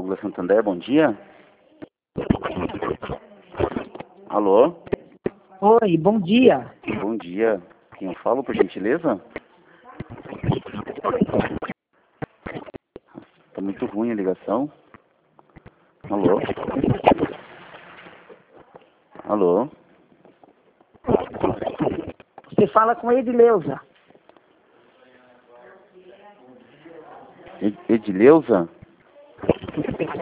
Douglas Santander, bom dia. Alô? Oi, bom dia. Bom dia. Quem eu falo, por gentileza? Tá muito ruim a ligação. Alô? Alô? Você fala com Edileuza. Edileuza?